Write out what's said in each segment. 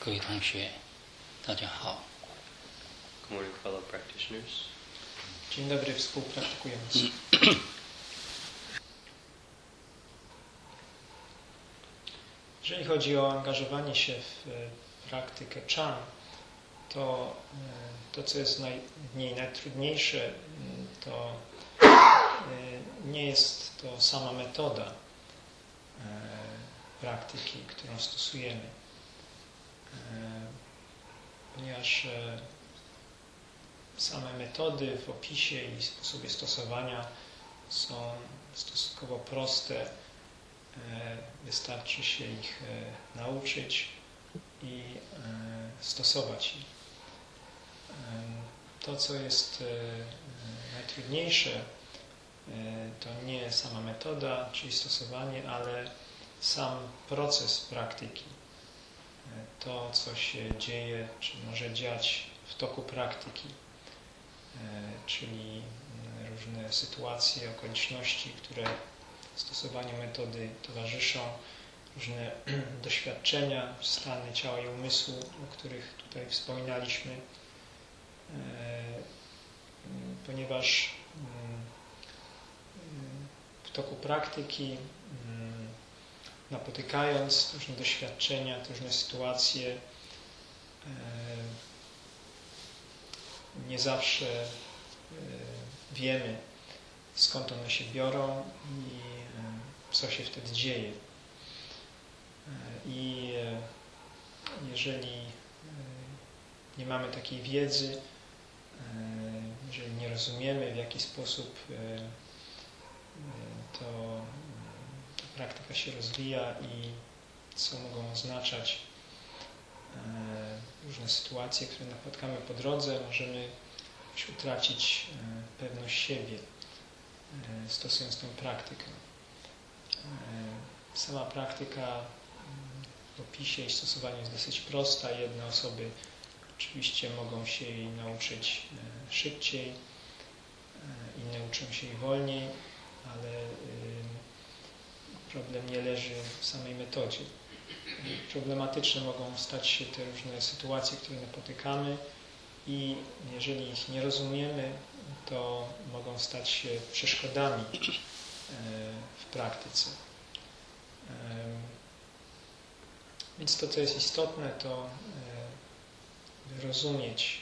各位同学，大家好。 Good morning, fellow practitioners. Dzień dobry, współpraktykujący. Jeżeli chodzi o angażowanie się w praktykę Chan, to co jest w niej najtrudniejsze, to nie jest to sama metoda praktyki, którą stosujemy, ponieważ same metody w opisie i sposobie stosowania są stosunkowo proste. Wystarczy się ich nauczyć i stosować je. To, co jest najtrudniejsze, to nie sama metoda, czyli stosowanie, ale sam proces praktyki. To, co się dzieje, czy może dziać w toku praktyki, czyli różne sytuacje, okoliczności, które stosowaniu metody towarzyszą, różne doświadczenia, stany ciała i umysłu, o których tutaj wspominaliśmy, ponieważ w toku praktyki, napotykając różne doświadczenia, różne sytuacje, nie zawsze wiemy, skąd one się biorą i co się wtedy dzieje. I jeżeli nie mamy takiej wiedzy, jeżeli nie rozumiemy, w jaki sposób ta praktyka się rozwija i co mogą oznaczać różne sytuacje, które napotkamy po drodze, możemy utracić pewność siebie, stosując tę praktykę. Sama praktyka w opisie i stosowaniu jest dosyć prosta. Jedne osoby oczywiście mogą się jej nauczyć szybciej, inne uczą się jej wolniej, ale problem nie leży w samej metodzie. Problematyczne mogą stać się te różne sytuacje, które napotykamy, i jeżeli ich nie rozumiemy, to mogą stać się przeszkodami w praktyce. Więc to, co jest istotne, to rozumieć,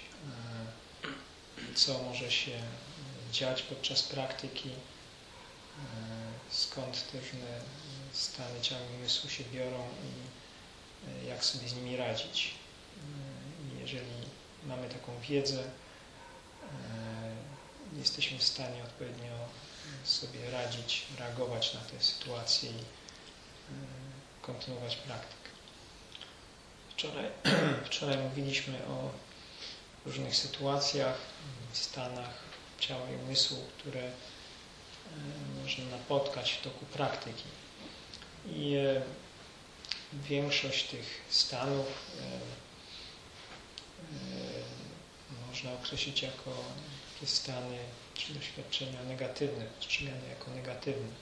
co może się dziać podczas praktyki, skąd te różne stany ciała i umysłu się biorą i jak sobie z nimi radzić. I jeżeli mamy taką wiedzę, jesteśmy w stanie odpowiednio sobie radzić, reagować na te sytuacje i kontynuować praktykę. Wczoraj mówiliśmy o różnych sytuacjach, stanach ciała i umysłu, które można napotkać w toku praktyki. I większość tych stanów można określić jako takie stany czy doświadczenia negatywne, postrzegane jako negatywne.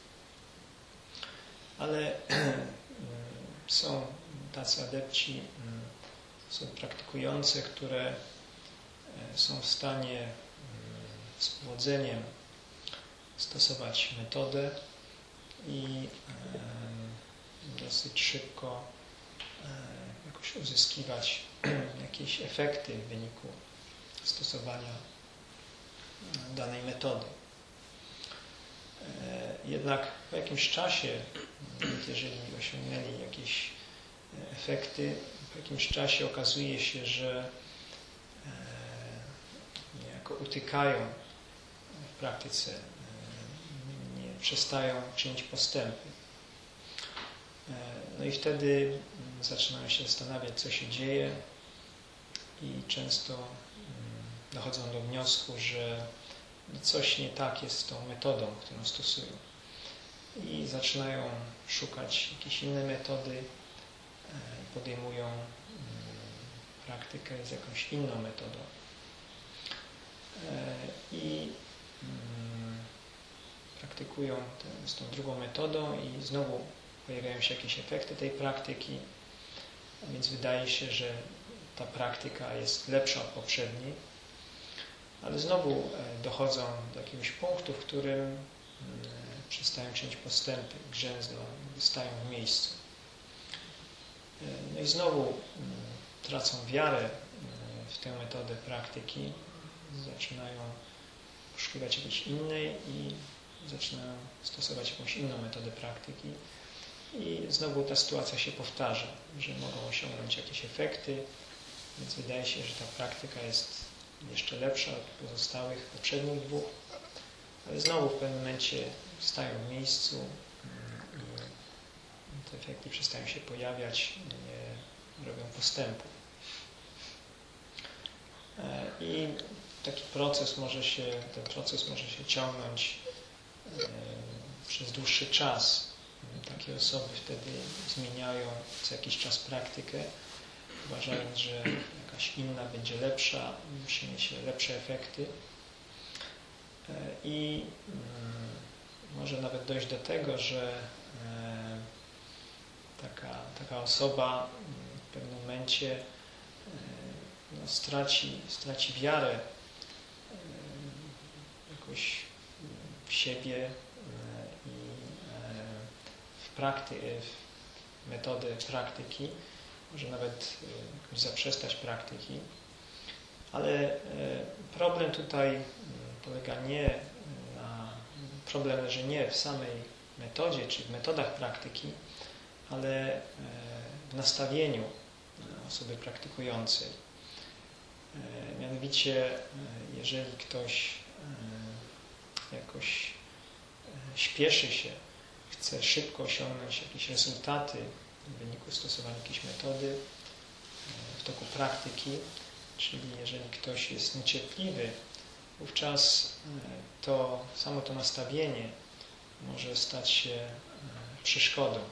Ale są tacy adepci, są praktykujące, które są w stanie z powodzeniem stosować metodę i dosyć szybko jakoś uzyskiwać jakieś efekty w wyniku stosowania danej metody. Jednak po jakimś czasie, jeżeli osiągnęli jakieś efekty, po jakimś czasie okazuje się, że niejako utykają w praktyce, nie przestają czynić postępy. No i wtedy zaczynają się zastanawiać, co się dzieje, i często dochodzą do wniosku, że coś nie tak jest z tą metodą, którą stosują. I zaczynają szukać jakiejś innej metody, podejmują praktykę z jakąś inną metodą. I praktykują z tą drugą metodą i znowu pojawiają się jakieś efekty tej praktyki. a więc wydaje się, że ta praktyka jest lepsza od poprzedniej, ale znowu dochodzą do jakiegoś punktu, w którym przestają czynić postępy, grzęzną, stają w miejscu. No i znowu tracą wiarę w tę metodę praktyki, zaczynają poszukiwać jakiejś innej i zaczynają stosować jakąś inną metodę praktyki. I znowu ta sytuacja się powtarza, że mogą osiągnąć jakieś efekty, więc wydaje się, że ta praktyka jest jeszcze lepsza od pozostałych poprzednich dwóch, ale znowu w pewnym momencie stają w miejscu i te efekty przestają się pojawiać, nie robią postępu. I taki proces może się ciągnąć przez dłuższy czas. Takie osoby wtedy zmieniają co jakiś czas praktykę, uważając, że jakaś inna będzie lepsza, przyniesie lepsze efekty. I może nawet dojść do tego, że taka osoba w pewnym momencie straci wiarę jakoś w siebie i w metodę praktyki, może nawet jakoś zaprzestać praktyki, ale problem tutaj polega problem leży nie w samej metodzie, czy w metodach praktyki, ale w nastawieniu osoby praktykującej. Mianowicie, jeżeli ktoś jakoś śpieszy się, chce szybko osiągnąć jakieś rezultaty w wyniku stosowania jakiejś metody w toku praktyki, czyli jeżeli ktoś jest niecierpliwy, wówczas samo to nastawienie może stać się przeszkodą,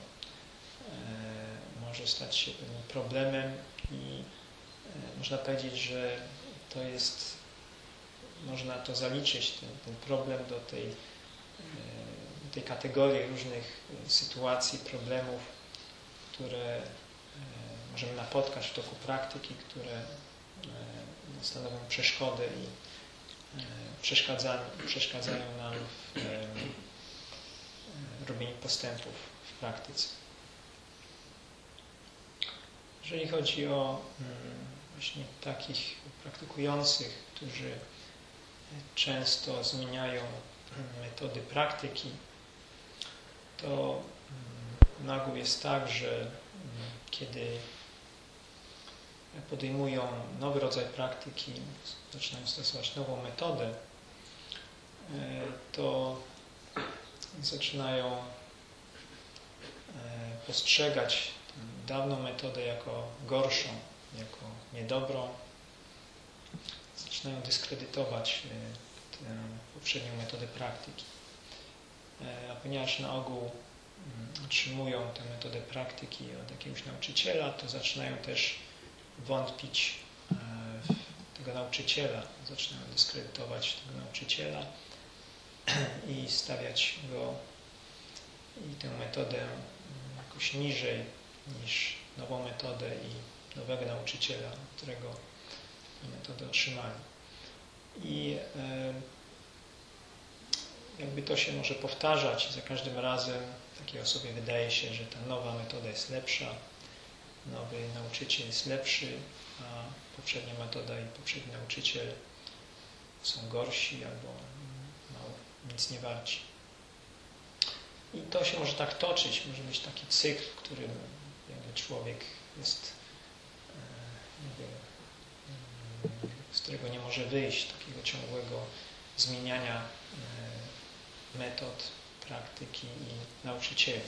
może stać się pewnym problemem i można powiedzieć, że to jest, można to zaliczyć, ten problem do tej kategorii różnych sytuacji, problemów, które możemy napotkać w toku praktyki, które stanowią przeszkodę i przeszkadzają nam w robieniu postępów w praktyce. Jeżeli chodzi o właśnie takich praktykujących, którzy często zmieniają metody praktyki, to na ogół jest tak, że kiedy podejmują nowy rodzaj praktyki, zaczynają stosować nową metodę, to zaczynają postrzegać tę dawną metodę jako gorszą, jako niedobrą. Zaczynają dyskredytować tę poprzednią metodę praktyki. A ponieważ na ogół otrzymują tę metodę praktyki od jakiegoś nauczyciela, to zaczynają też wątpić w tego nauczyciela, zaczynają dyskredytować tego nauczyciela i stawiać go i tę metodę jakoś niżej niż nową metodę i nowego nauczyciela, którego metodę otrzymali. I jakby to się może powtarzać, za każdym razem takiej osobie wydaje się, że ta nowa metoda jest lepsza, nowy nauczyciel jest lepszy, a poprzednia metoda i poprzedni nauczyciel są gorsi albo nic nie warci. I to się może tak toczyć, może być taki cykl, w którym jakby człowiek jest, z którego nie może wyjść, takiego ciągłego zmieniania metod, praktyki i nauczycieli.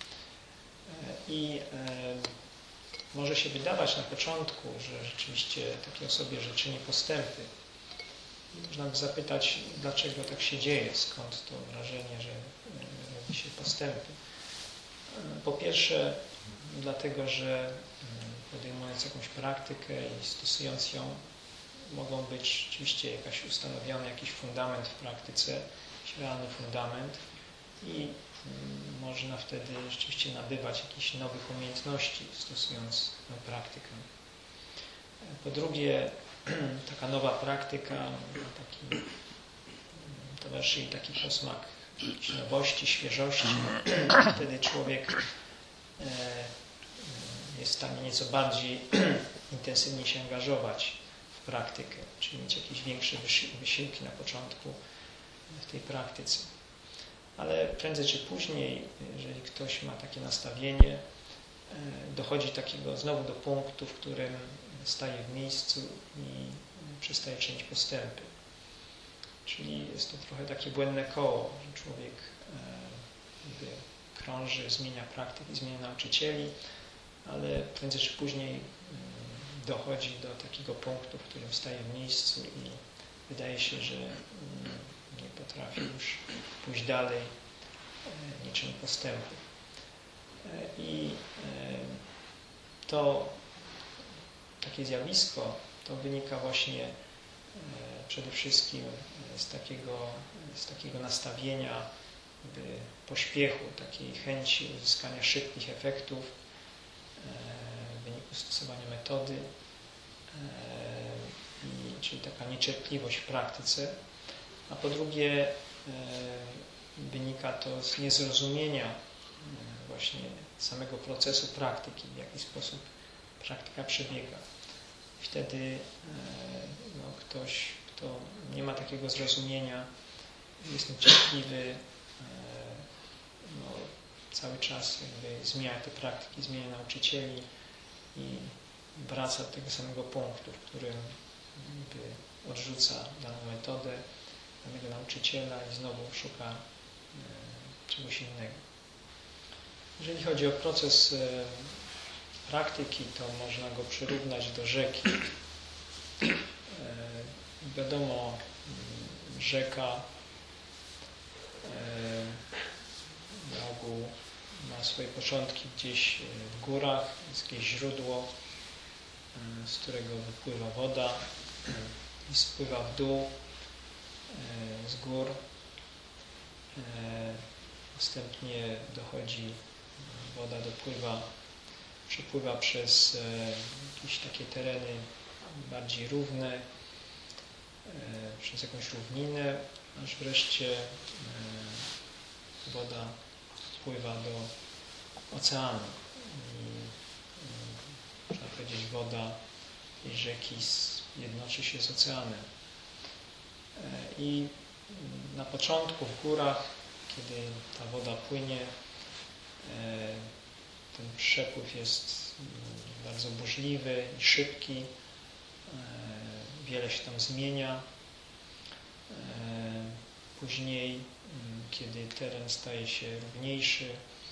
I może się wydawać na początku, że rzeczywiście takiej osobie, że czyni postępy. Można by zapytać, dlaczego tak się dzieje, skąd to wrażenie, że robi się postępy. Po pierwsze, dlatego, że podejmując jakąś praktykę i stosując ją, mogą być rzeczywiście jakiś ustanowiony jakiś fundament w praktyce, jakiś realny fundament i można wtedy rzeczywiście nabywać jakichś nowych umiejętności, stosując tę praktykę. Po drugie, taka nowa praktyka towarzyszy jej taki posmak nowości, świeżości. Wtedy człowiek jest w stanie nieco bardziej intensywnie się angażować w praktykę, czyli mieć jakieś większe wysiłki na początku w tej praktyce. Ale prędzej czy później, jeżeli ktoś ma takie nastawienie, dochodzi znowu do punktu, w którym staje w miejscu i przestaje czynić postępy. Czyli jest to trochę takie błędne koło, że człowiek krąży, zmienia praktyki, zmienia nauczycieli, ale prędzej czy później dochodzi do takiego punktu, w którym staje w miejscu i wydaje się, że nie potrafi już pójść dalej, nie czyni postępu. I to takie zjawisko to wynika właśnie przede wszystkim z takiego nastawienia pośpiechu, takiej chęci uzyskania szybkich efektów w wyniku stosowania metody, czyli taka niecierpliwość w praktyce, a po drugie wynika to z niezrozumienia właśnie samego procesu praktyki, w jaki sposób praktyka przebiega. Wtedy ktoś, kto nie ma takiego zrozumienia, jest niecierpliwy, cały czas zmienia te praktyki, zmienia nauczycieli i wraca do tego samego punktu, w którym odrzuca daną metodę, danego nauczyciela i znowu szuka czegoś innego. Jeżeli chodzi o proces praktyki, to można go przyrównać do rzeki. Wiadomo, rzeka na ogół ma swoje początki gdzieś w górach, jest jakieś źródło, z którego wypływa woda i spływa w dół z gór. Następnie woda przepływa przez jakieś takie tereny bardziej równe, przez jakąś równinę, aż wreszcie woda wpływa do oceanu. I można powiedzieć, woda tej rzeki jednoczy się z oceanem. I na początku w górach, kiedy ta woda płynie, ten przepływ jest bardzo burzliwy i szybki, wiele się tam zmienia. Później, kiedy teren staje się równiejszy,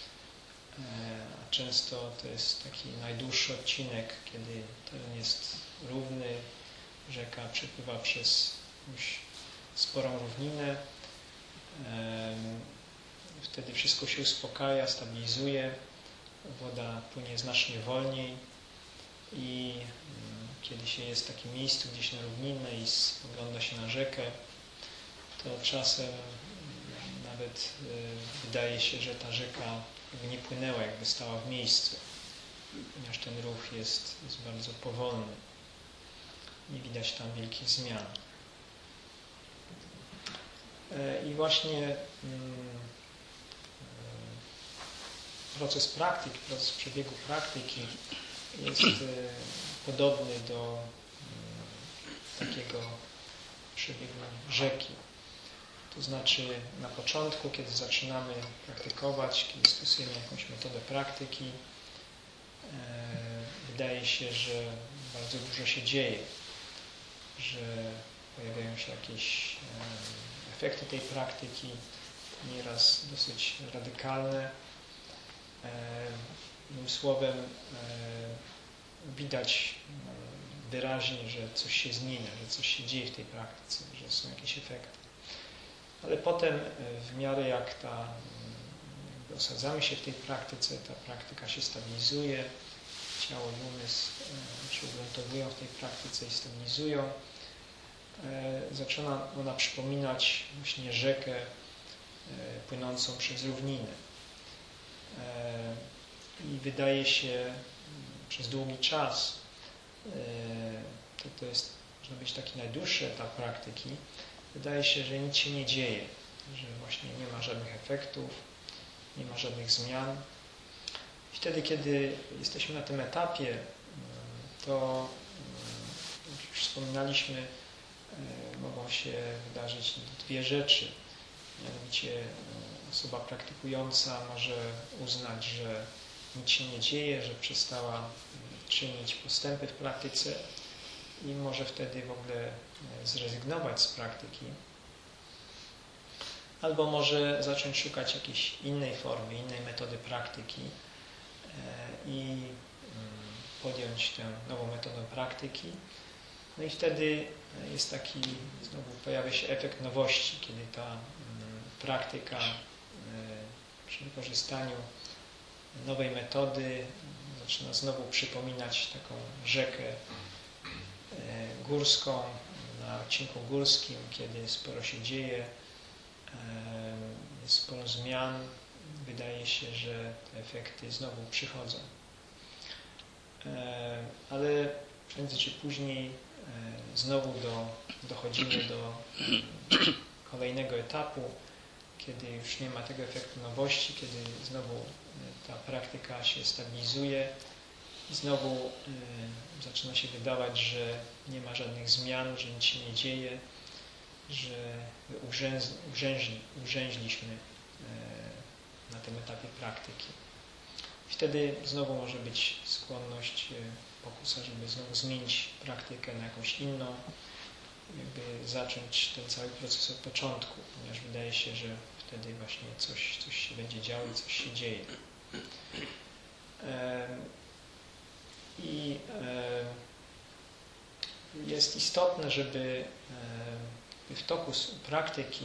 a często to jest taki najdłuższy odcinek, kiedy teren jest równy, rzeka przepływa przez jakąś sporą równinę, wtedy wszystko się uspokaja, stabilizuje, woda płynie znacznie wolniej i kiedy się jest w takim miejscu gdzieś na równinę i spogląda się na rzekę, to czasem nawet wydaje się, że ta rzeka nie płynęła, jakby stała w miejscu, ponieważ ten ruch jest bardzo powolny. Nie widać tam wielkich zmian. I właśnie proces przebiegu praktyki jest podobny do takiego przebiegu rzeki. To znaczy na początku, kiedy zaczynamy praktykować, kiedy stosujemy jakąś metodę praktyki, wydaje się, że bardzo dużo się dzieje, że pojawiają się jakieś efekty tej praktyki, nieraz dosyć radykalne. Innym słowem, widać wyraźnie, że coś się zmienia, że coś się dzieje w tej praktyce, że są jakieś efekty. Ale potem, w miarę jak osadzamy się w tej praktyce, ta praktyka się stabilizuje, ciało i umysł się ugruntowują w tej praktyce i stabilizują. Zaczyna ona przypominać właśnie rzekę, płynącą przez równinę. I wydaje się przez długi czas, to jest, można być taki najdłuższy etap praktyki, wydaje się, że nic się nie dzieje, że właśnie nie ma żadnych efektów, nie ma żadnych zmian. I wtedy, kiedy jesteśmy na tym etapie, to, jak już wspominaliśmy, mogą się wydarzyć dwie rzeczy. Mianowicie osoba praktykująca może uznać, że nic się nie dzieje, że przestała czynić postępy w praktyce i może wtedy w ogóle zrezygnować z praktyki. Albo może zacząć szukać jakiejś innej formy, innej metody praktyki i podjąć tę nową metodę praktyki. No i wtedy jest taki, znowu pojawia się efekt nowości, kiedy ta praktyka przy wykorzystaniu nowej metody zaczyna znowu przypominać taką rzekę górską na odcinku górskim, kiedy sporo się dzieje, jest sporo zmian, wydaje się, że te efekty znowu przychodzą. Ale prędzej czy później znowu dochodzimy do kolejnego etapu, kiedy już nie ma tego efektu nowości, kiedy znowu ta praktyka się stabilizuje i znowu zaczyna się wydawać, że nie ma żadnych zmian, że nic się nie dzieje, że urzęźliśmy na tym etapie praktyki. Wtedy znowu może być skłonność, pokusa, żeby znowu zmienić praktykę na jakąś inną, jakby zacząć ten cały proces od początku, ponieważ wydaje się, że wtedy właśnie coś się będzie działo i coś się dzieje. I jest istotne, żeby w toku praktyki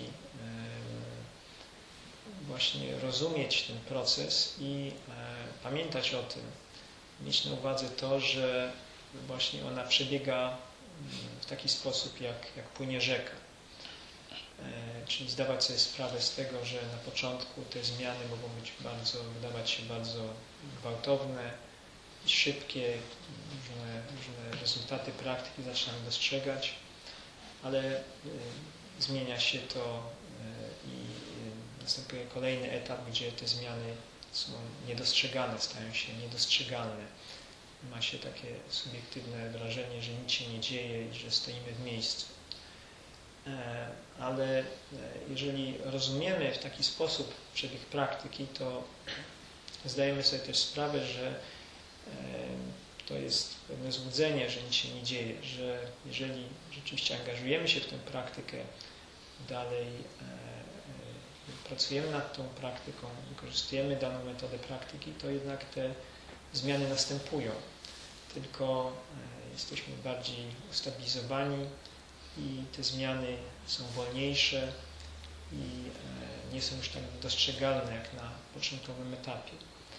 właśnie rozumieć ten proces i pamiętać o tym, mieć na uwadze to, że właśnie ona przebiega w taki sposób, jak płynie rzeka. Czyli zdawać sobie sprawę z tego, że na początku te zmiany mogą być wydawać się bardzo gwałtowne i szybkie, różne rezultaty praktyki zaczynamy dostrzegać, ale zmienia się to i następuje kolejny etap, gdzie te zmiany są niedostrzegane, stają się niedostrzegalne. Ma się takie subiektywne wrażenie, że nic się nie dzieje i że stoimy w miejscu. Ale jeżeli rozumiemy w taki sposób przebieg praktyki, to zdajemy sobie też sprawę, że to jest pewne złudzenie, że nic się nie dzieje, że jeżeli rzeczywiście angażujemy się w tę praktykę, dalej pracujemy nad tą praktyką, wykorzystujemy daną metodę praktyki, to jednak te zmiany następują. Tylko jesteśmy bardziej ustabilizowani i te zmiany są wolniejsze i nie są już tak dostrzegalne jak na początkowym etapie.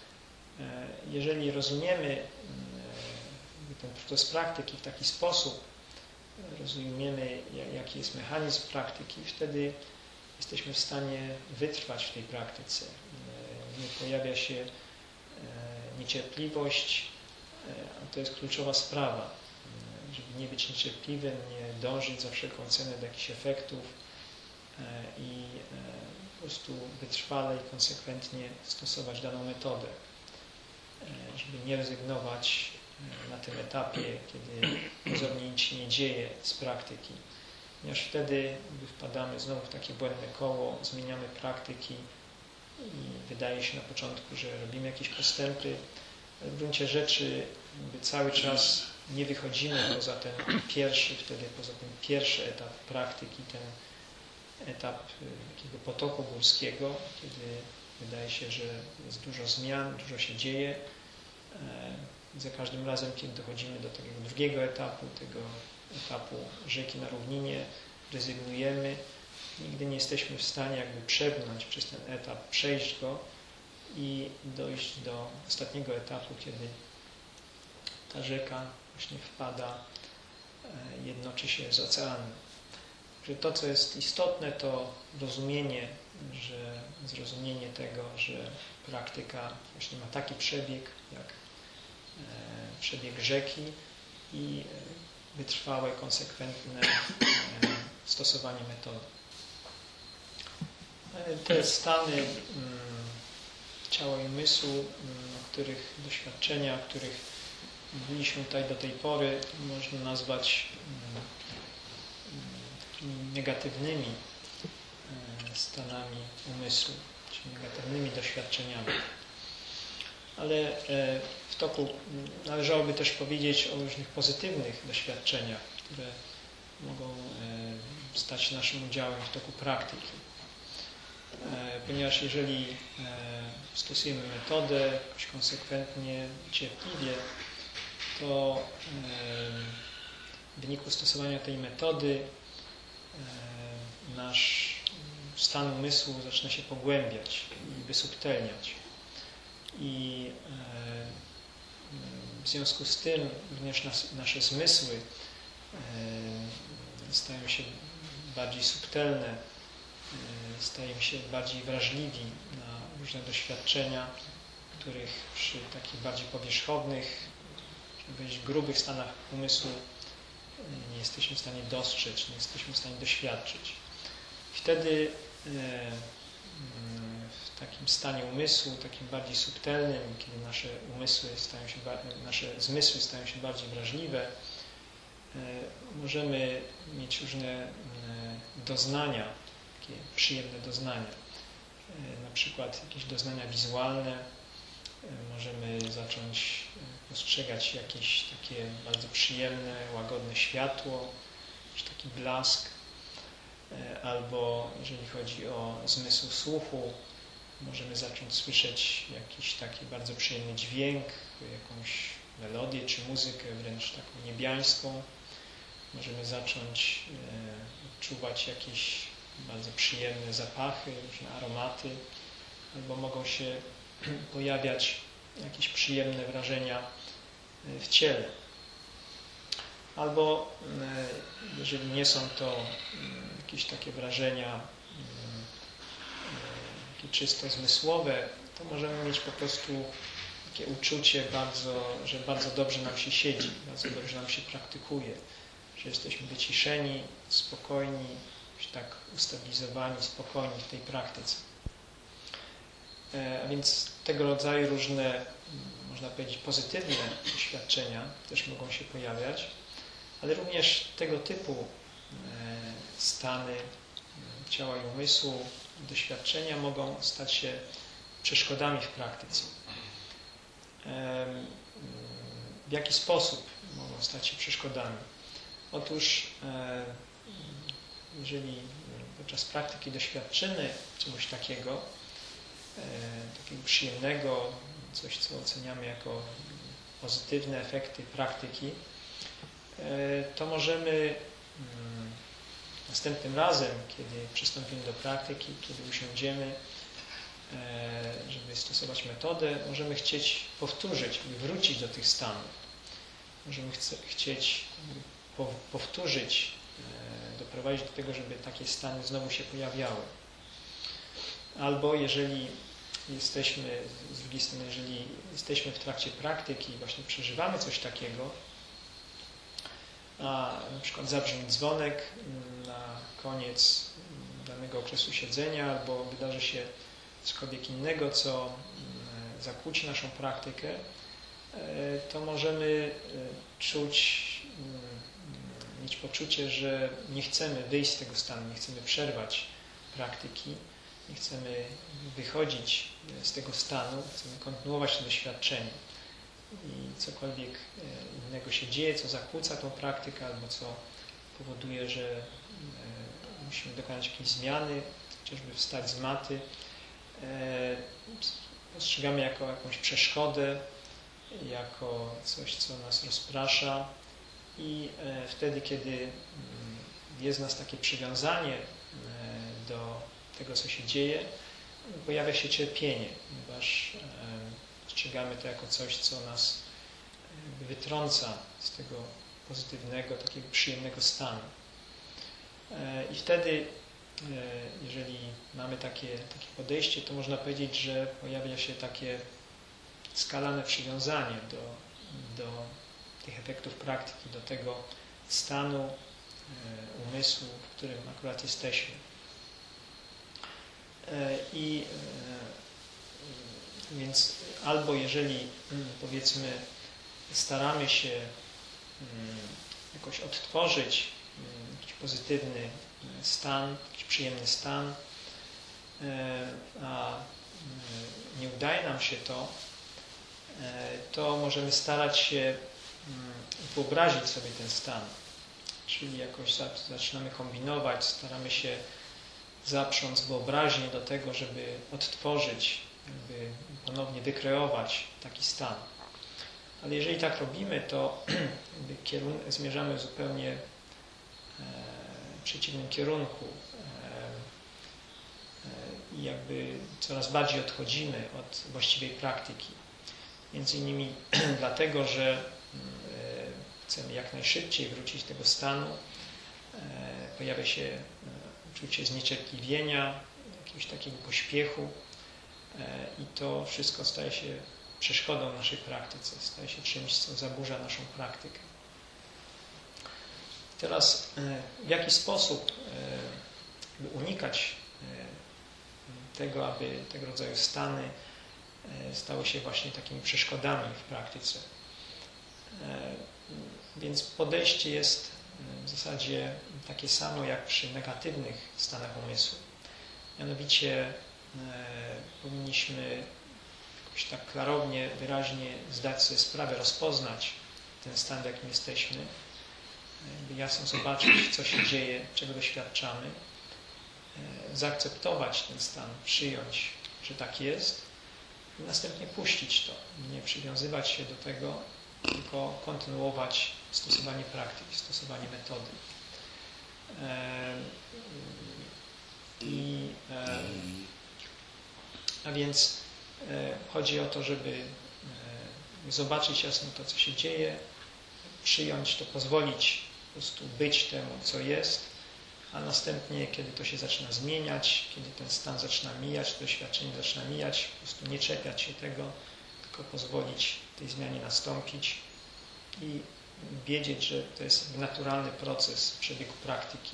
Jeżeli rozumiemy ten proces praktyki w taki sposób, rozumiemy, jaki jest mechanizm praktyki, wtedy jesteśmy w stanie wytrwać w tej praktyce. Nie pojawia się niecierpliwość, a to jest kluczowa sprawa, żeby nie być niecierpliwym, nie dążyć za wszelką cenę do jakichś efektów i po prostu wytrwale i konsekwentnie stosować daną metodę, żeby nie rezygnować na tym etapie, kiedy pozornie nic się nie dzieje z praktyki, ponieważ wtedy wpadamy znowu w takie błędne koło, zmieniamy praktyki i wydaje się na początku, że robimy jakieś postępy, ale w gruncie rzeczy cały czas nie wychodzimy poza ten pierwszy etap praktyki, ten etap takiego potoku górskiego, kiedy wydaje się, że jest dużo zmian, dużo się dzieje. Za każdym razem, kiedy dochodzimy do takiego drugiego etapu, tego etapu rzeki na równinie, rezygnujemy. Nigdy nie jesteśmy w stanie jakby przebrnąć przez ten etap, przejść go i dojść do ostatniego etapu, kiedy ta rzeka właśnie wpada, jednoczy się z oceanem. że to, co jest istotne, to zrozumienie tego, że praktyka właśnie ma taki przebieg, jak przebieg rzeki i wytrwałe, konsekwentne stosowanie metody. Te stany ciała i umysłu, których doświadczenia, których mówiliśmy tutaj do tej pory, można nazwać takimi negatywnymi stanami umysłu, czyli negatywnymi doświadczeniami. Ale w toku należałoby też powiedzieć o różnych pozytywnych doświadczeniach, które mogą stać się naszym udziałem w toku praktyki. Ponieważ jeżeli stosujemy metodę jakoś konsekwentnie, cierpliwie, to w wyniku stosowania tej metody nasz stan umysłu zaczyna się pogłębiać i wysubtelniać. I w związku z tym również nasze zmysły stają się bardziej subtelne, stajemy się bardziej wrażliwi na różne doświadczenia, których przy takich bardziej powierzchownych, żeby powiedzieć, grubych stanach umysłu nie jesteśmy w stanie dostrzec, nie jesteśmy w stanie doświadczyć. I wtedy w takim stanie umysłu, takim bardziej subtelnym, kiedy nasze zmysły stają się bardziej wrażliwe, możemy mieć różne doznania, takie przyjemne doznania. Na przykład jakieś doznania wizualne, możemy zacząć dostrzegać jakieś takie bardzo przyjemne, łagodne światło, jakiś taki blask, albo jeżeli chodzi o zmysł słuchu, możemy zacząć słyszeć jakiś taki bardzo przyjemny dźwięk, jakąś melodię czy muzykę wręcz taką niebiańską. Możemy zacząć odczuwać jakieś bardzo przyjemne zapachy, różne aromaty, albo mogą się pojawiać jakieś przyjemne wrażenia w ciele. Albo jeżeli nie są to jakieś takie wrażenia takie czysto zmysłowe, to możemy mieć po prostu takie uczucie że bardzo dobrze nam się siedzi, bardzo dobrze nam się praktykuje, że jesteśmy wyciszeni, spokojni, tak ustabilizowani, spokojni w tej praktyce. A więc tego rodzaju różne, można powiedzieć, pozytywne doświadczenia też mogą się pojawiać, ale również tego typu stany ciała i umysłu, doświadczenia mogą stać się przeszkodami w praktyce. W jaki sposób mogą stać się przeszkodami? Otóż jeżeli podczas praktyki doświadczymy czegoś takiego przyjemnego, coś, co oceniamy jako pozytywne efekty praktyki, to możemy następnym razem, kiedy przystąpimy do praktyki, kiedy usiądziemy, żeby stosować metodę, możemy chcieć powtórzyć i wrócić do tych stanów. Możemy chcieć powtórzyć, doprowadzić do tego, żeby takie stany znowu się pojawiały. Albo jeżeli jesteśmy, z drugiej strony, jeżeli jesteśmy w trakcie praktyki i właśnie przeżywamy coś takiego, a na przykład zabrzmi dzwonek na koniec danego okresu siedzenia, albo wydarzy się cokolwiek innego, co zakłóci naszą praktykę, to możemy mieć poczucie, że nie chcemy wyjść z tego stanu, nie chcemy przerwać praktyki, nie chcemy wychodzić z tego stanu, chcemy kontynuować to doświadczenie. I cokolwiek innego się dzieje, co zakłóca tą praktykę, albo co powoduje, że musimy dokonać jakiejś zmiany, chociażby wstać z maty, postrzegamy jako jakąś przeszkodę, jako coś, co nas rozprasza, i wtedy, kiedy jest w nas takie przywiązanie do tego, co się dzieje, pojawia się cierpienie, ponieważ postrzegamy to jako coś, co nas wytrąca z tego pozytywnego, takiego przyjemnego stanu. I wtedy, jeżeli mamy takie podejście, to można powiedzieć, że pojawia się takie skalane przywiązanie do tych efektów praktyki, do tego stanu umysłu, w którym akurat jesteśmy. Więc albo jeżeli, powiedzmy, staramy się jakoś odtworzyć jakiś pozytywny stan, jakiś przyjemny stan, a nie udaje nam się to możemy starać się wyobrazić sobie ten stan. Czyli jakoś zaczynamy kombinować, staramy się zaprząc wyobraźnię do tego, żeby odtworzyć, jakby ponownie wykreować taki stan. Ale jeżeli tak robimy, to zmierzamy w zupełnie przeciwnym kierunku i jakby coraz bardziej odchodzimy od właściwej praktyki. Między innymi dlatego, że chcemy jak najszybciej wrócić do tego stanu, pojawia się uczucie zniecierpliwienia, jakiegoś takiego pośpiechu i to wszystko staje się przeszkodą naszej praktyce, staje się czymś, co zaburza naszą praktykę. Teraz w jaki sposób unikać tego, aby tego rodzaju stany stały się właśnie takimi przeszkodami w praktyce. Więc podejście jest w zasadzie takie samo jak przy negatywnych stanach umysłu. Mianowicie powinniśmy jakoś tak klarownie, wyraźnie zdać sobie sprawę, rozpoznać ten stan, w jakim jesteśmy, jasno zobaczyć, co się dzieje, czego doświadczamy, zaakceptować ten stan, przyjąć, że tak jest i następnie puścić to, nie przywiązywać się do tego, tylko kontynuować stosowanie praktyki, stosowanie metody. A więc chodzi o to, żeby zobaczyć jasno to, co się dzieje, przyjąć to, pozwolić po prostu być temu, co jest, a następnie, kiedy to się zaczyna zmieniać, kiedy ten stan zaczyna mijać, to doświadczenie zaczyna mijać, po prostu nie czepiać się tego, tylko pozwolić tej zmianie nastąpić i wiedzieć, że to jest naturalny proces przebiegu praktyki.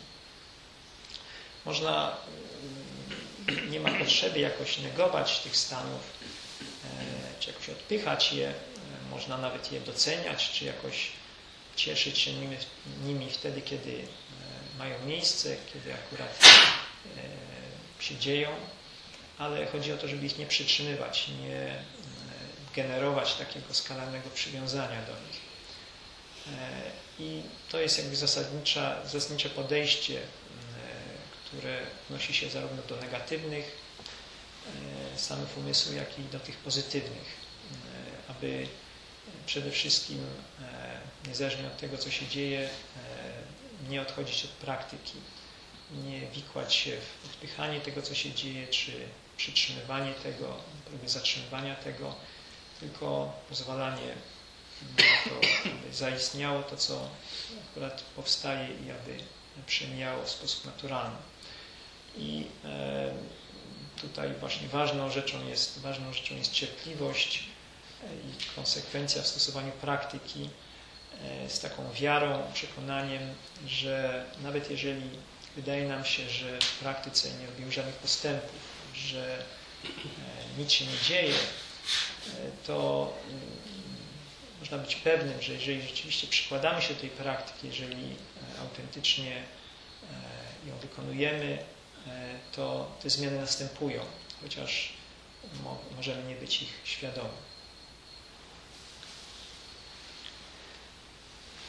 Nie ma potrzeby jakoś negować tych stanów, czy jakoś odpychać je, można nawet je doceniać, czy jakoś cieszyć się nimi wtedy, kiedy mają miejsce, kiedy akurat się dzieją, ale chodzi o to, żeby ich nie przytrzymywać, nie generować takiego skalarnego przywiązania do nich. I to jest jakby zasadnicze podejście, które odnosi się zarówno do negatywnych stanów umysłu, jak i do tych pozytywnych, aby przede wszystkim, niezależnie od tego, co się dzieje, nie odchodzić od praktyki, nie wikłać się w odpychanie tego, co się dzieje, czy przytrzymywanie tego, próby zatrzymywania tego, tylko pozwalanie na to, aby zaistniało to, co akurat powstaje i aby przemijało w sposób naturalny. I tutaj właśnie ważną rzeczą jest cierpliwość i konsekwencja w stosowaniu praktyki z taką wiarą, przekonaniem, że nawet jeżeli wydaje nam się, że w praktyce nie robimy żadnych postępów, że nic się nie dzieje, to można być pewnym, że jeżeli rzeczywiście przykładamy się do tej praktyki, jeżeli autentycznie ją wykonujemy, to te zmiany następują, chociaż możemy nie być ich świadomi.